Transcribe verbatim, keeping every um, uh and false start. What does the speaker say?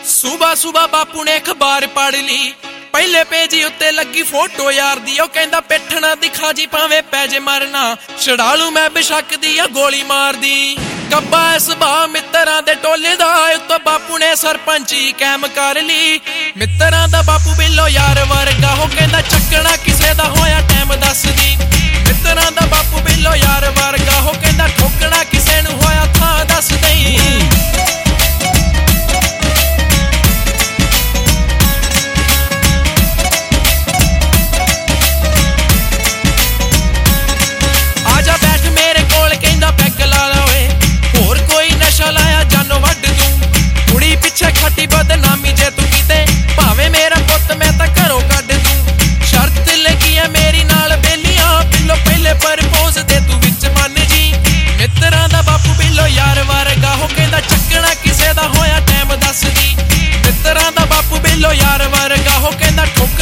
सुबह सुबह बापू ने अखबार पढ़ ली, पहले पेजी उत्ते लगी फोटो यार दी। ओ कहंदा पिठना दिखा जी भावे पैजे मरना, छड़ालू मैं बेशक दी गोली मार दी। कब्बा इस बा मित्तरां दे टोले दा, उत्तों बापू ने सरपंची कैम कर ली। मित्तरां दा बापू बिल्लो यार वर्गा, हो कहंदा चक्कना किसे दा होया टैम दस दी। मित्तरां दा बापू बिल्लो यार वर्गा, हो कहंदा ठोकना किसे नूं होया थां दस दई। खट्टी बदनामी जे तू कीते भावे मेरा पुत मैं तां घरों कढ दूं। शर्त लगी है मेरी नाल बेलियां, बिल्लो पहले परपोज दे तू विच मन जी। मित्तरां दा बापू बिल्लो यार वर्गा, हो कहंदा चक्कना किसे दा होया टैम दस दी। मित्तरां दा बापू बिल्लो यार वर्गा, हो कहंदा ठोक